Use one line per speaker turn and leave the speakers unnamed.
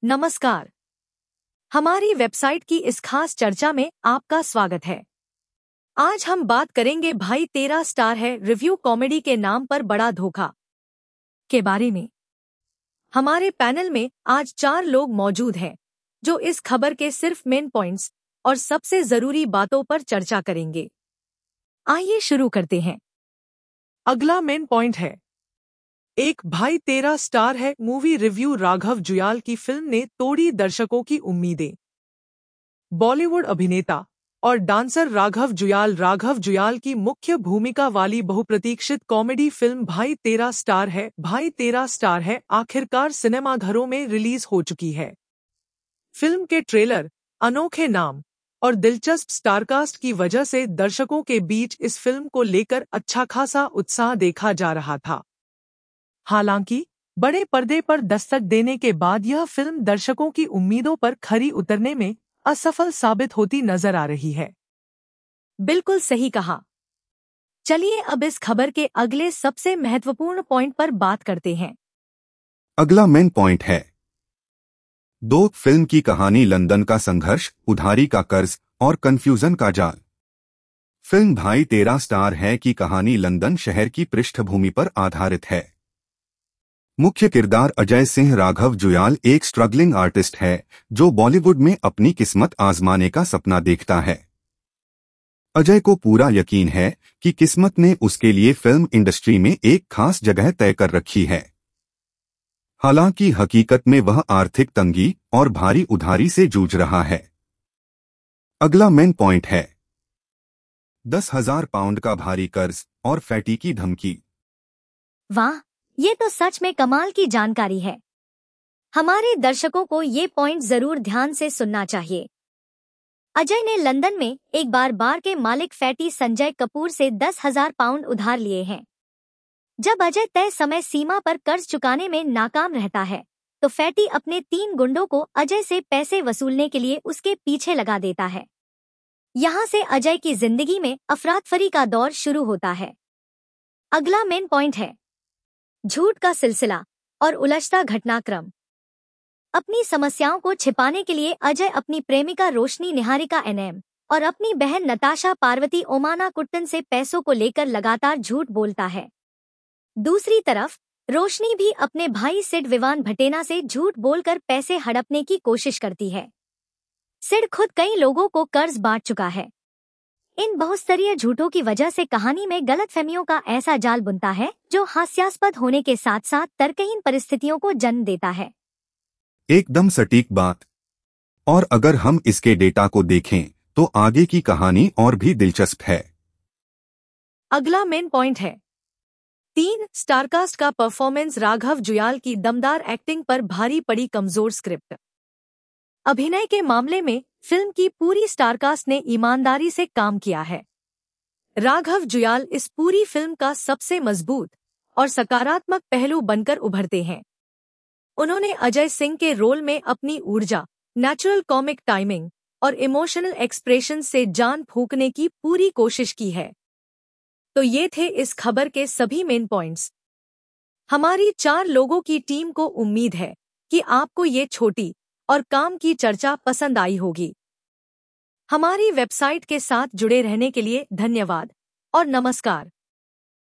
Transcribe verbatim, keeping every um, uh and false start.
नमस्कार। हमारी वेबसाइट की इस खास चर्चा में आपका स्वागत है। आज हम बात करेंगे भाई तेरा स्टार है रिव्यू कॉमेडी के नाम पर बड़ा धोखा के बारे में। हमारे पैनल में आज चार लोग मौजूद हैं जो इस खबर के सिर्फ मेन पॉइंट्स और सबसे जरूरी बातों पर चर्चा करेंगे। आइए शुरू करते हैं।
अगला मेन पॉइंट है, एक भाई तेरा स्टार है मूवी रिव्यू। राघव जुयाल की फिल्म ने तोड़ी दर्शकों की उम्मीदें। बॉलीवुड अभिनेता और डांसर राघव जुयाल राघव जुयाल की मुख्य भूमिका वाली बहुप्रतीक्षित कॉमेडी फिल्म भाई तेरा स्टार है भाई तेरा स्टार है आखिरकार सिनेमाघरों में रिलीज हो चुकी है। फिल्म के ट्रेलर, अनोखे नाम और दिलचस्प स्टारकास्ट की वजह से दर्शकों के बीच इस फिल्म को लेकर अच्छा खासा उत्साह देखा जा रहा था। हालांकि बड़े पर्दे पर दस्तक देने के बाद यह फिल्म दर्शकों की उम्मीदों पर खरी उतरने में असफल साबित होती नजर आ रही है।
बिल्कुल सही कहा। चलिए अब इस खबर के अगले सबसे महत्वपूर्ण पॉइंट पर बात करते हैं।
अगला मेन पॉइंट है, दो फिल्म की कहानी लंदन का संघर्ष, उधारी का कर्ज और कंफ्यूजन का जाल। फिल्म भाई तेरा स्टार है की कहानी लंदन शहर की पृष्ठभूमि पर आधारित है। मुख्य किरदार अजय सिंह राघव जुयाल एक स्ट्रगलिंग आर्टिस्ट है जो बॉलीवुड में अपनी किस्मत आजमाने का सपना देखता है। अजय को पूरा यकीन है कि किस्मत ने उसके लिए फिल्म इंडस्ट्री में एक खास जगह तय कर रखी है। हालांकि हकीकत में वह आर्थिक तंगी और भारी उधारी से जूझ रहा है। अगला मेन पॉइंट है, दस हजार पाउंड का भारी कर्ज और फैटी की धमकी।
वाह, ये तो सच में कमाल की जानकारी है। हमारे दर्शकों को ये पॉइंट जरूर ध्यान से सुनना चाहिए। अजय ने लंदन में एक बार बार के मालिक फैटी संजय कपूर से दस हजार पाउंड उधार लिए हैं। जब अजय तय समय सीमा पर कर्ज चुकाने में नाकाम रहता है तो फैटी अपने तीन गुंडों को अजय से पैसे वसूलने के लिए उसके पीछे लगा देता है। यहाँ से अजय की जिंदगी में अफरातफरी का दौर शुरू होता है। अगला मेन पॉइंट है, झूठ का सिलसिला और उलझता घटनाक्रम। अपनी समस्याओं को छिपाने के लिए अजय अपनी प्रेमिका रोशनी निहारिका एनएम और अपनी बहन नताशा पार्वती ओमाना कुट्टन से पैसों को लेकर लगातार झूठ बोलता है। दूसरी तरफ रोशनी भी अपने भाई सिड विवान भटेना से झूठ बोलकर पैसे हड़पने की कोशिश करती है। सिड खुद कई लोगों को कर्ज बांट चुका है। इन बहुस्तरीय झूठों की वजह से कहानी में गलतफहमियों का ऐसा जाल बुनता है जो हास्यास्पद होने के साथ साथ तर्कहीन परिस्थितियों को जन्म देता है।
एकदम सटीक बात। और अगर हम इसके डेटा को देखें तो आगे की कहानी और भी दिलचस्प है।
अगला मेन पॉइंट है, तीन स्टारकास्ट का परफॉर्मेंस। राघव जुयाल की दमदार एक्टिंग पर भारी पड़ी कमजोर स्क्रिप्ट। अभिनय के मामले में फिल्म की पूरी स्टारकास्ट ने ईमानदारी से काम किया है। राघव जुयाल इस पूरी फिल्म का सबसे मजबूत और सकारात्मक पहलू बनकर उभरते हैं। उन्होंने अजय सिंह के रोल में अपनी ऊर्जा, नेचुरल कॉमिक टाइमिंग और इमोशनल एक्सप्रेशन से जान फूंकने की पूरी कोशिश की है। तो ये थे इस खबर के सभी मेन पॉइंट्स। हमारी चार लोगों की टीम को उम्मीद है कि आपको ये छोटी और काम की चर्चा पसंद आई होगी। हमारी वेबसाइट के साथ जुड़े रहने के लिए धन्यवाद और नमस्कार।